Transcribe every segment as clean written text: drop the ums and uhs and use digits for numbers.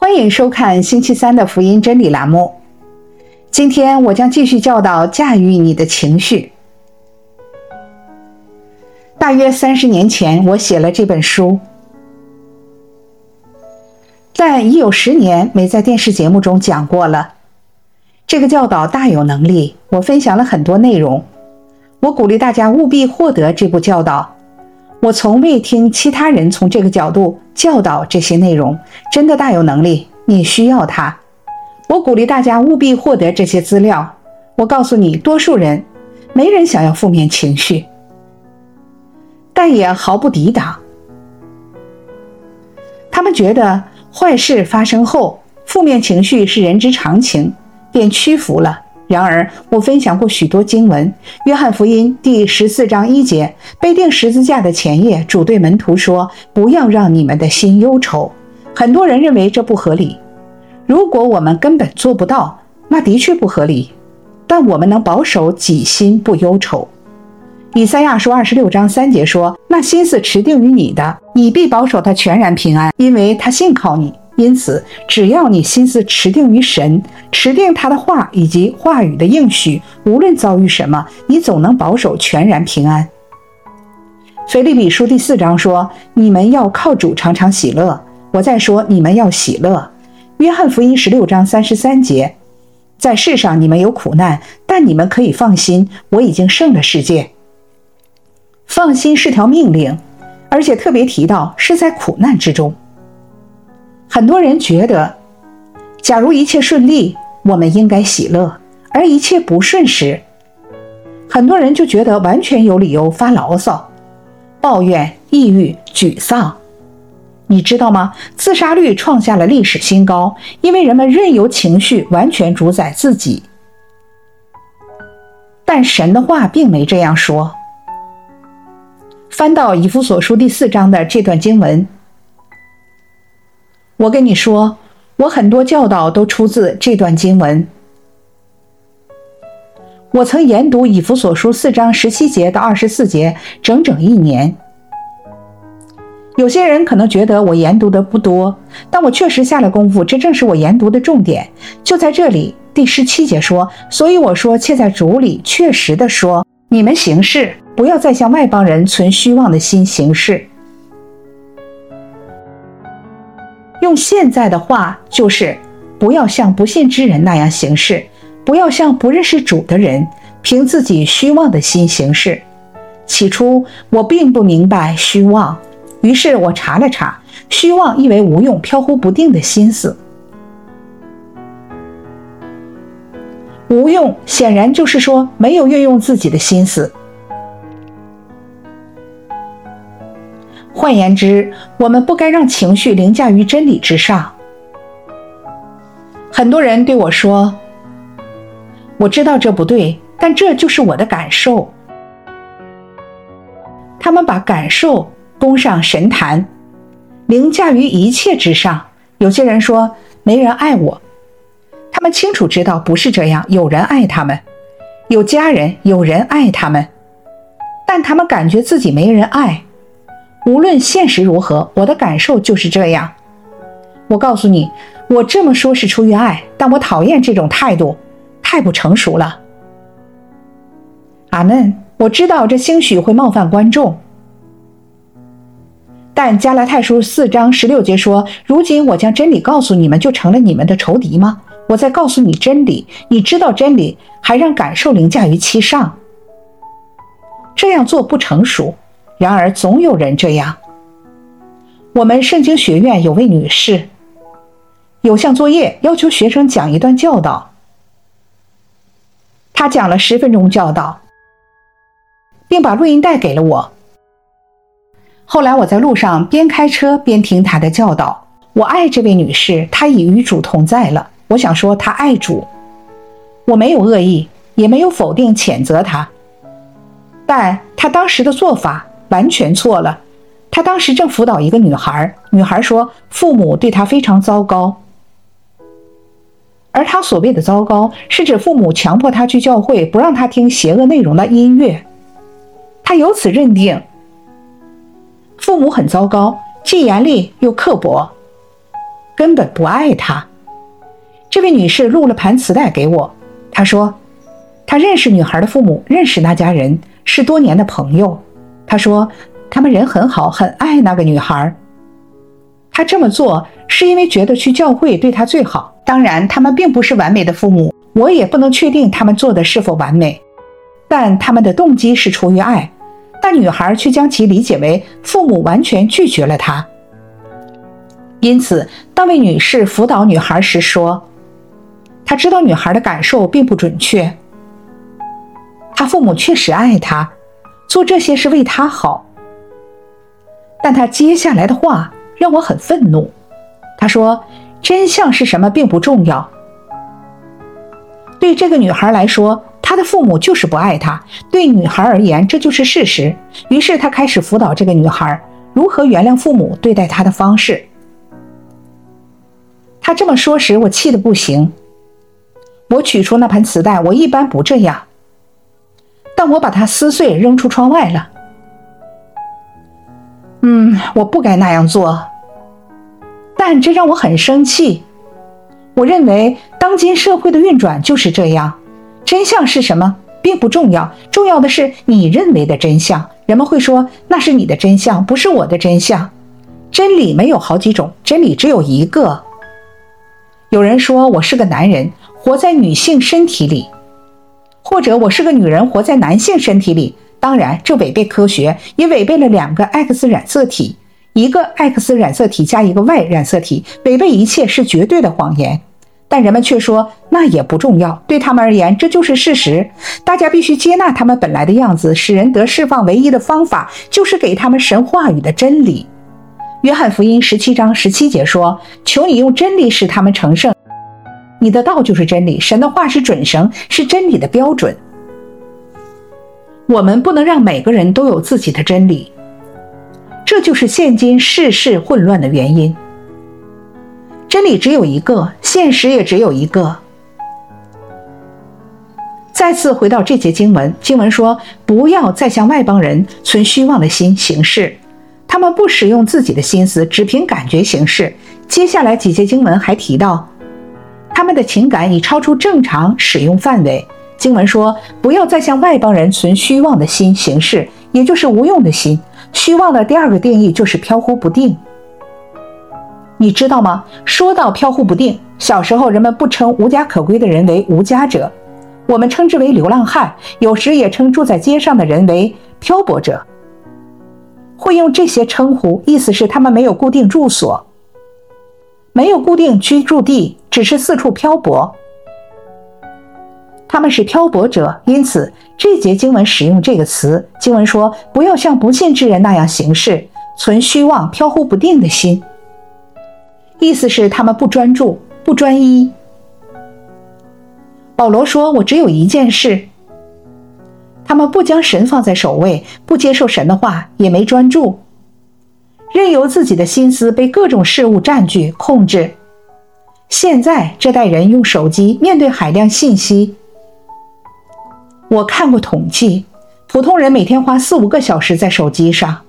欢迎收看星期三的福音真理栏目。今天我将继续教导驾驭你的情绪。大约30年前，我写了这本书，但已有10年没在电视节目中讲过了。这个教导大有能力，我分享了很多内容。我鼓励大家务必获得这部教导。我从未听其他人从这个角度教导这些内容，真的大有能力，你需要它。我鼓励大家务必获得这些资料。我告诉你，多数人没人想要负面情绪，但也毫不抵挡。他们觉得坏事发生后，负面情绪是人之常情，便屈服了。然而，我分享过许多经文。约翰福音第14章1节，被钉十字架的前夜，主对门徒说：“不要让你们的心忧愁。”很多人认为这不合理。如果我们根本做不到，那的确不合理。但我们能保守己心不忧愁。以赛亚书26章3节说：“那心思持定于你的，你必保守他全然平安，因为他信靠你。”因此，只要你心思持定于神，持定他的话以及话语的应许，无论遭遇什么，你总能保守全然平安。腓立比书第4章说：“你们要靠主常常喜乐。”我再说，你们要喜乐。约翰福音16章33节：“在世上你们有苦难，但你们可以放心，我已经胜了世界。”放心是条命令，而且特别提到是在苦难之中。很多人觉得，假如一切顺利，我们应该喜乐；而一切不顺时，很多人就觉得完全有理由发牢骚、抱怨、抑郁、沮丧。你知道吗？自杀率创下了历史新高，因为人们任由情绪完全主宰自己。但神的话并没这样说。翻到以弗所书第4章的这段经文，我跟你说，我很多教导都出自这段经文。我曾研读以弗所书4章17节到24节整整1年。有些人可能觉得我研读的不多，但我确实下了功夫，这正是我研读的重点。就在这里，第17节说：“所以我说，且在主里确实的说，你们行事，不要再像外邦人存虚妄的心行事。”用现在的话就是，不要像不信之人那样行事，不要像不认识主的人凭自己虚妄的心行事。起初我并不明白虚妄，于是我查了查，虚妄意为无用、飘忽不定的心思。无用显然就是说没有运用自己的心思。换言之，我们不该让情绪凌驾于真理之上。很多人对我说，我知道这不对，但这就是我的感受。他们把感受攻上神坛，凌驾于一切之上。有些人说，没人爱我。他们清楚知道不是这样，有人爱他们，有家人，有人爱他们，但他们感觉自己没人爱。无论现实如何，我的感受就是这样。我告诉你，我这么说是出于爱，但我讨厌这种态度，太不成熟了。阿们。我知道这兴许会冒犯观众，但加拉太书4章16节说：“如今我将真理告诉你们，就成了你们的仇敌吗？我在告诉你真理，你知道真理，还让感受凌驾于其上。”这样做不成熟。然而总有人这样。我们圣经学院有位女士，有项作业要求学生讲一段教导。她讲了10分钟教导，并把录音带给了我。后来我在路上边开车边听她的教导。我爱这位女士，她已与主同在了。我想说她爱主，我没有恶意，也没有否定谴责她，但她当时的做法完全错了。他当时正辅导一个女孩，女孩说父母对她非常糟糕，而她所谓的糟糕是指父母强迫她去教会，不让她听邪恶内容的音乐。她由此认定父母很糟糕，既严厉又刻薄。 根本不爱他。这位女士录了盘磁带给我，她说她认识女孩的父母，认识那家人，是多年的朋友。她说他们人很好，很爱那个女孩。她这么做是因为觉得去教会对她最好。当然他们并不是完美的父母，我也不能确定他们做的是否完美，但他们的动机是出于爱。但女孩却将其理解为父母完全拒绝了她。因此当位女士辅导女孩时说，她知道女孩的感受并不准确，她父母确实爱她，做这些是为她好。但她接下来的话让我很愤怒。她说真相是什么并不重要。对这个女孩来说，她的父母就是不爱她，对女孩而言这就是事实。于是她开始辅导这个女孩如何原谅父母对待她的方式。她这么说时，我气得不行。我取出那盘磁带，我一般不这样，但我把它撕碎扔出窗外了。我不该那样做，但这让我很生气。我认为当今社会的运转就是这样，真相是什么并不重要，重要的是你认为的真相。人们会说那是你的真相，不是我的真相。真理没有好几种，真理只有一个。有人说我是个男人，活在女性身体里，或者我是个女人，活在男性身体里。当然这违背科学，也违背了两个 X 染色体，一个 X 染色体加一个 Y 染色体，违背一切，是绝对的谎言。但人们却说那也不重要，对他们而言这就是事实。大家必须接纳他们本来的样子，使人得释放唯一的方法就是给他们神话语的真理。约翰福音17章17节说，求你用真理使他们成圣，你的道就是真理，神的话是准绳，是真理的标准。我们不能让每个人都有自己的真理，这就是现今世事混乱的原因。真理只有一个，现实也只有一个。再次回到这节经文，经文说不要再向外邦人存虚妄的心行事，他们不使用自己的心思，只凭感觉行事。接下来几节经文还提到他们的情感已超出正常使用范围。经文说不要再向外邦人存虚妄的心行事，也就是无用的心。虚妄的第二个定义就是飘忽不定。你知道吗？说到飘忽不定，小时候人们不称无家可归的人为无家者，我们称之为流浪汉，有时也称住在街上的人为漂泊者。会用这些称呼，意思是他们没有固定住所，没有固定居住地，只是四处漂泊。他们是漂泊者，因此这节经文使用这个词。经文说不要像不信之人那样行事，存虚妄飘忽不定的心，意思是他们不专注，不专一。保罗说我只有一件事，他们不将神放在首位，不接受神的话，也没专注，任由自己的心思被各种事物占据控制。现在这代人用手机面对海量信息，我看过统计，普通人每天花4-5个小时在手机上。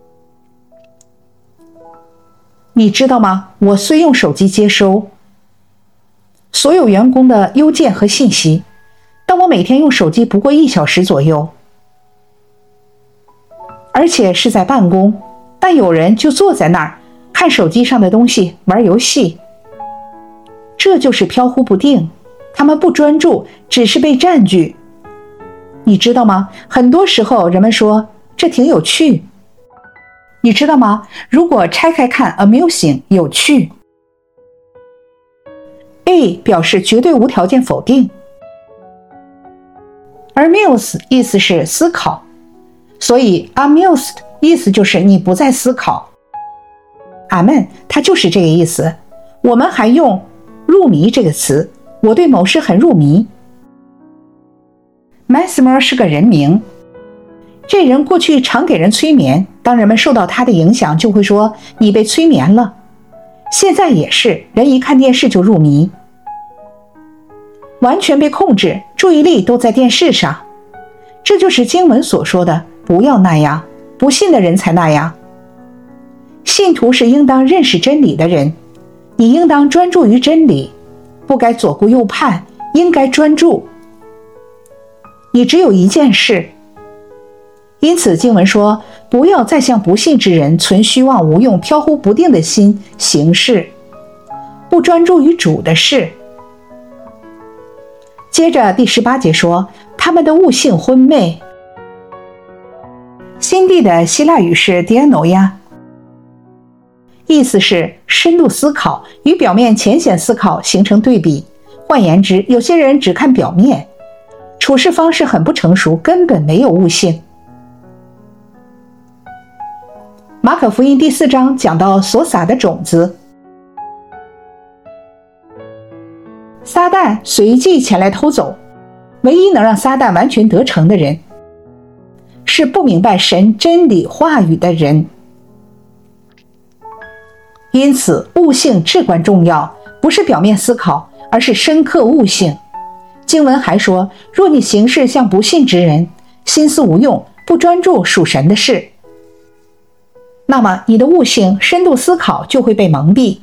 你知道吗？我虽用手机接收所有员工的邮件和信息，但我每天用手机不过1小时左右，而且是在办公。但有人就坐在那儿看手机上的东西，玩游戏。这就是飘忽不定，他们不专注，只是被占据。你知道吗？很多时候人们说这挺有趣，你知道吗？如果拆开看 amusing 有趣， A 表示绝对无条件否定，而 amuse 意思是思考，所以 amused 意思就是你不再思考。阿们，它就是这个意思。我们还用入迷这个词，我对某事很入迷。Mesmer 是个人名，这人过去常给人催眠，当人们受到他的影响，就会说你被催眠了。现在也是，人一看电视就入迷，完全被控制，注意力都在电视上。这就是经文所说的不要那样，不信的人才那样。信徒是应当认识真理的人， 你应当专注于真理，不该左顾右盼，应该专注。你只有一件事。因此经文说，不要再像不信之人存虚妄无用、飘忽不定的心行事，不专注于主的事。接着第18节说，他们的悟性昏昧。新地的希腊语是 dianoia， 意思是深度思考，与表面浅显思考形成对比。换言之，有些人只看表面，处事方式很不成熟，根本没有悟性。马可福音第4章讲到所撒的种子，撒旦随即前来偷走。唯一能让撒旦完全得逞的人，是不明白神真理话语的人。因此悟性至关重要，不是表面思考，而是深刻悟性。经文还说，若你行事像不信之人，心思无用，不专注属神的事，那么你的悟性深度思考就会被蒙蔽，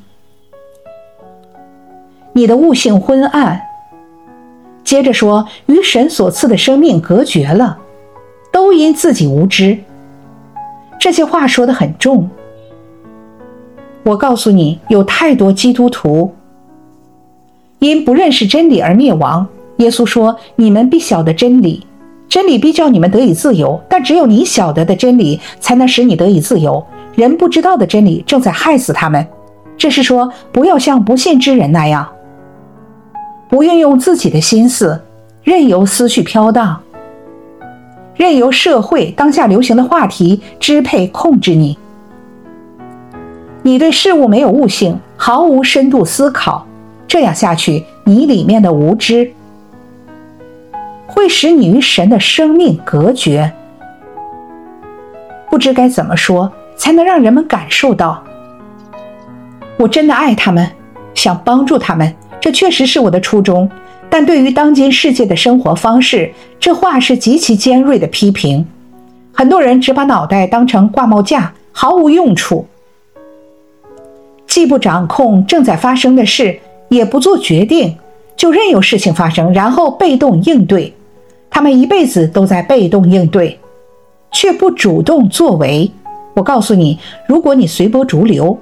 你的悟性昏暗。接着说，与神所赐的生命隔绝了，都因自己无知。这些话说得很重。我告诉你，有太多基督徒因不认识真理而灭亡。耶稣说，你们必晓得真理，真理必叫你们得以自由，但只有你晓得的真理才能使你得以自由。人不知道的真理正在害死他们。这是说，不要像不信之人那样，不运用自己的心思，任由思绪飘荡，任由社会当下流行的话题支配控制你。你对事物没有悟性，毫无深度思考，这样下去，你里面的无知会使你与神的生命隔绝。不知该怎么说才能让人们感受到，我真的爱他们，想帮助他们，这确实是我的初衷。但对于当今世界的生活方式，这话是极其尖锐的批评。很多人只把脑袋当成挂帽架，毫无用处，既不掌控正在发生的事，也不做决定，就任由事情发生，然后被动应对。他们一辈子都在被动应对，却不主动作为。我告诉你，如果你随波逐流，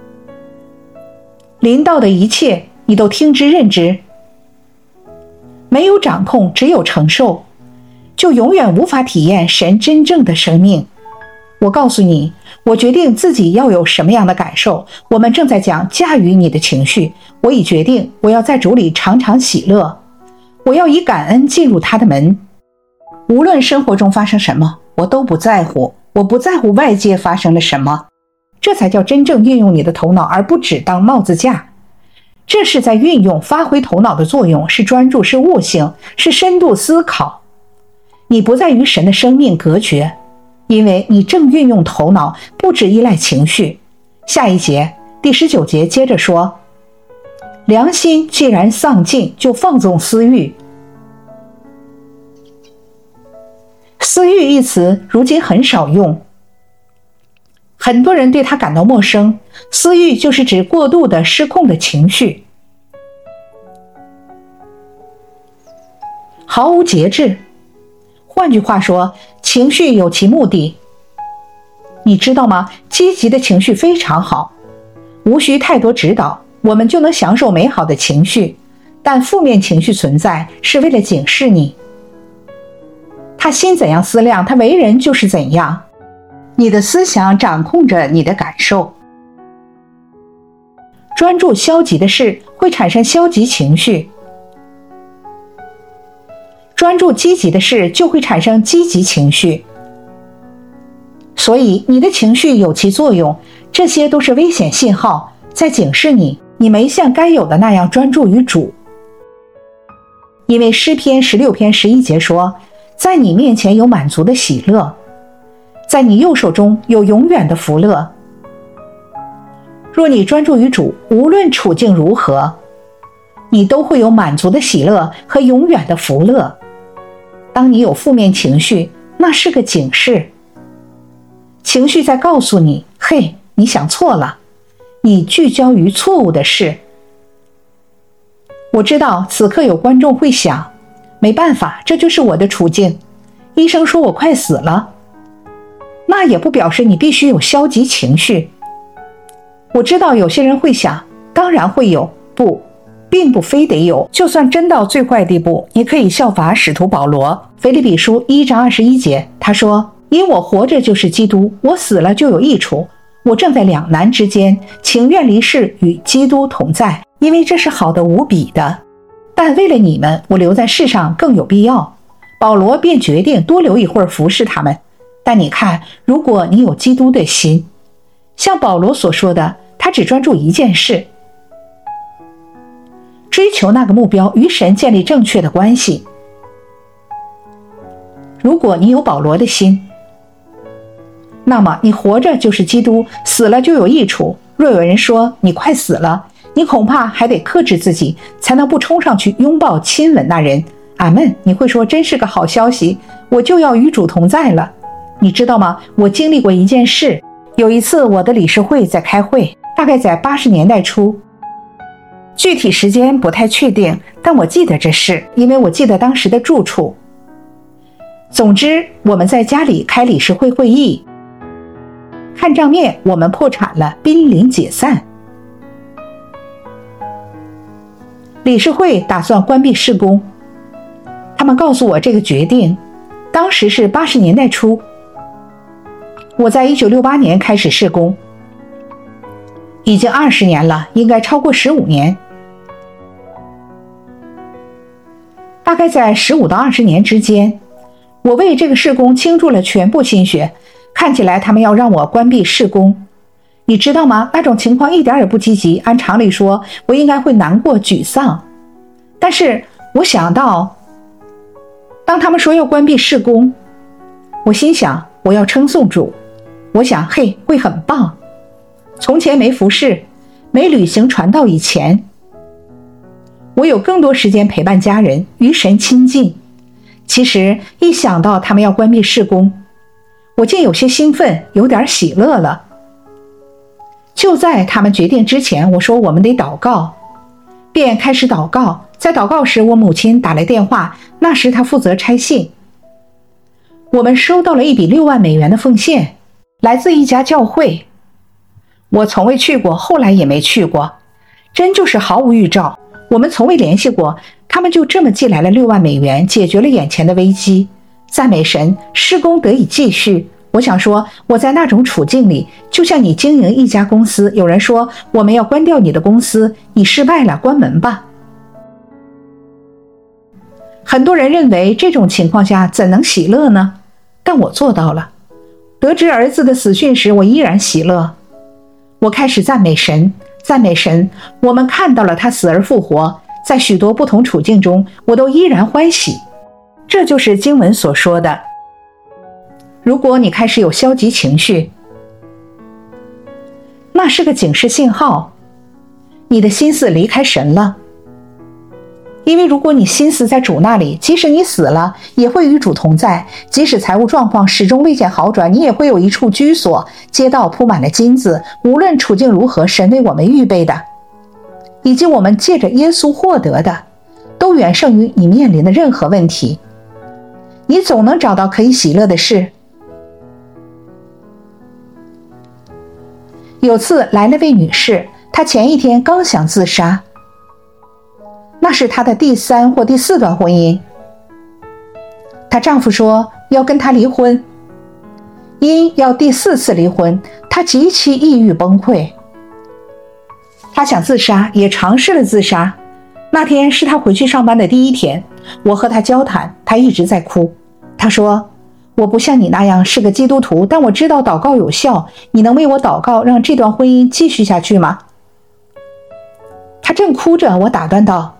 临到的一切你都听之任之，没有掌控，只有承受，就永远无法体验神真正的生命。我告诉你，我决定自己要有什么样的感受。我们正在讲驾驭你的情绪，我已决定我要在主里常常喜乐，我要以感恩进入他的门。无论生活中发生什么，我都不在乎，我不在乎外界发生了什么。这才叫真正运用你的头脑，而不只当帽子架。这是在运用发挥头脑的作用，是专注，是悟性，是深度思考。你不再与神的生命隔绝，因为你正运用头脑，不只依赖情绪。下一节第19节接着说，良心既然丧尽，就放纵私欲。私欲一词如今很少用，很多人对它感到陌生。私欲就是指过度的失控的情绪，毫无节制。换句话说，情绪有其目的。你知道吗？积极的情绪非常好，无需太多指导，我们就能享受美好的情绪。但负面情绪存在，是为了警示你。他心怎样思量，他为人就是怎样。你的思想掌控着你的感受。专注消极的事会产生消极情绪，专注积极的事就会产生积极情绪。所以你的情绪有其作用，这些都是危险信号，在警示你，你没像该有的那样专注于主。因为诗篇16篇11节说，在你面前有满足的喜乐，在你右手中有永远的福乐。若你专注于主，无论处境如何，你都会有满足的喜乐和永远的福乐。当你有负面情绪，那是个警示，情绪在告诉你，嘿，你想错了， 你聚焦于错误的事。我知道此刻有观众会想，没办法，这就是我的处境。医生说我快死了，那也不表示你必须有消极情绪。我知道有些人会想，当然会有，不，并不非得有。就算真到最坏地步，你可以效法使徒保罗，腓立比书1章21节，他说，因我活着就是基督，我死了就有益处。我正在两难之间，情愿离世与基督同在，因为这是好的无比的。但为了你们，我留在世上更有必要。保罗便决定多留一会儿服侍他们。但你看，如果你有基督的心，像保罗所说的，他只专注一件事，追求那个目标，与神建立正确的关系。如果你有保罗的心，那么你活着就是基督，死了就有益处。若有人说你快死了，你恐怕还得克制自己，才能不冲上去拥抱亲吻那人。阿们，你会说真是个好消息，我就要与主同在了。你知道吗？我经历过一件事。有一次我的理事会在开会，大概在80年代初，具体时间不太确定，但我记得这事，因为我记得当时的住处。总之，我们在家里开理事会会议，看账面我们破产了，濒临解散。理事会打算关闭事工，他们告诉我这个决定，当时是80年代初。我在1968年开始事工，已经20年了，应该超过15年。大概在15到20年之间，我为这个事工倾注了全部心血，看起来他们要让我关闭事工。你知道吗？那种情况一点也不积极，按常理说，我应该会难过沮丧。但是我想到，当他们说要关闭事工，我心想我要称颂主，我想嘿，会很棒。从前没服侍，没旅行传道以前，我有更多时间陪伴家人，与神亲近。其实一想到他们要关闭事工，我竟有些兴奋，有点喜乐了。就在他们决定之前，我说我们得祷告，便开始祷告。在祷告时，我母亲打来电话，那时她负责差信。我们收到了一笔6万美元的奉献，来自一家教会。我从未去过，后来也没去过，真就是毫无预兆。我们从未联系过，他们就这么寄来了6万美元，解决了眼前的危机。赞美神，施工得以继续。我想说，我在那种处境里，就像你经营一家公司，有人说我们要关掉你的公司，你失败了，关门吧。很多人认为这种情况下怎能喜乐呢？但我做到了。得知儿子的死讯时，我依然喜乐。我开始赞美神，赞美神，我们看到了他死而复活，在许多不同处境中，我都依然欢喜。这就是经文所说的，如果你开始有消极情绪，那是个警示信号，你的心思离开神了。因为如果你心思在主那里，即使你死了，也会与主同在；即使财务状况始终未见好转，你也会有一处居所，街道铺满了金子。无论处境如何，神为我们预备的，以及我们借着耶稣获得的，都远胜于你面临的任何问题。你总能找到可以喜乐的事。有次来了位女士，她前一天刚想自杀，那是她的第3或第4段婚姻。她丈夫说要跟她离婚，因要第4次离婚，她极其抑郁崩溃。她想自杀，也尝试了自杀。那天是她回去上班的第1天，我和她交谈，她一直在哭。她说，我不像你那样是个基督徒，但我知道祷告有效，你能为我祷告，让这段婚姻继续下去吗？她正哭着，我打断道，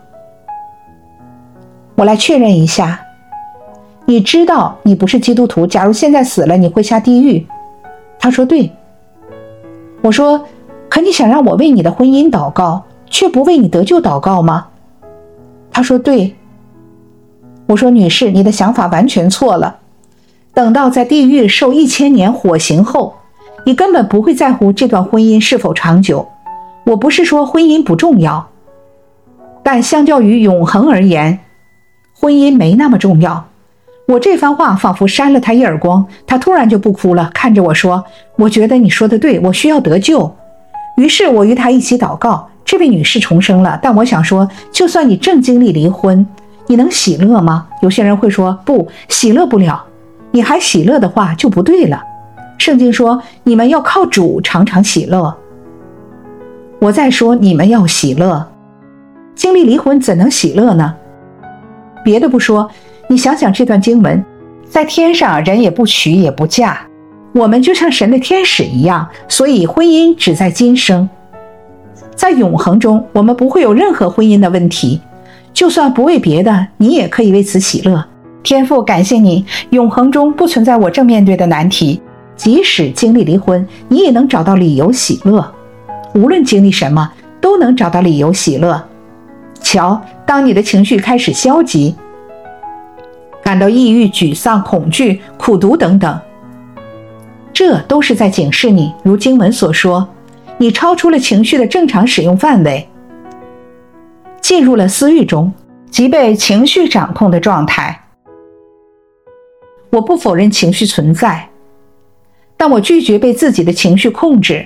我来确认一下，你知道你不是基督徒，假如现在死了，你会下地狱。她说对。我说，可你想让我为你的婚姻祷告，却不为你得救祷告吗？她说对。我说，女士，你的想法完全错了。等到在地狱受1000年火刑后，你根本不会在乎这段婚姻是否长久。 我不是说婚姻不重要，但相较于永恒而言，婚姻没那么重要。我这番话仿佛扇了他一耳光，他突然就不哭了，看着我说，我觉得你说的对，我需要得救。于是我与他一起祷告，这位女士重生了。但我想说，就算你正经历离婚，你能喜乐吗？有些人会说，不，喜乐不了。你还喜乐的话就不对了。圣经说，你们要靠主常常喜乐。我在说你们要喜乐，经历离婚怎能喜乐呢？别的不说，你想想这段经文，在天上人也不娶也不嫁，我们就像神的天使一样，所以婚姻只在今生。在永恒中，我们不会有任何婚姻的问题，就算不为别的，你也可以为此喜乐。天父，感谢你，永恒中不存在我正面对的难题，即使经历离婚，你也能找到理由喜乐。无论经历什么，都能找到理由喜乐。瞧，当你的情绪开始消极，感到抑郁、沮丧、恐惧、苦毒等等，这都是在警示你，如经文所说，你超出了情绪的正常使用范围，进入了私欲中，即被情绪掌控的状态。我不否认情绪存在，但我拒绝被自己的情绪控制。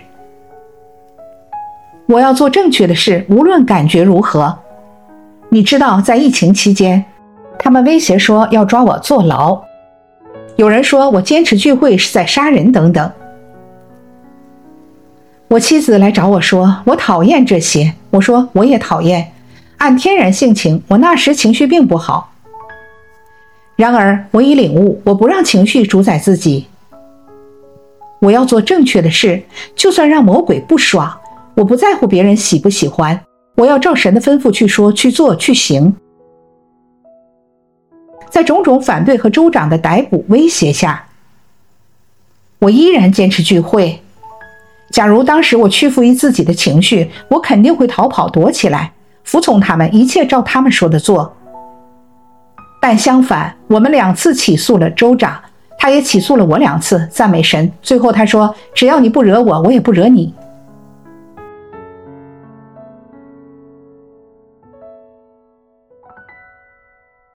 我要做正确的事，无论感觉如何。你知道，在疫情期间，他们威胁说要抓我坐牢，有人说我坚持聚会是在杀人等等。我妻子来找我说，我讨厌这些。我说我也讨厌，按天然性情，我那时情绪并不好。然而我已领悟，我不让情绪主宰自己，我要做正确的事，就算让魔鬼不爽，我不在乎别人喜不喜欢，我要照神的吩咐去说、去做、去行。在种种反对和州长的逮捕威胁下，我依然坚持聚会。假如当时我屈服于自己的情绪，我肯定会逃跑躲起来，服从他们，一切照他们说的做。但相反，我们2次起诉了州长，他也起诉了我2次，赞美神。最后他说，只要你不惹我，我也不惹你。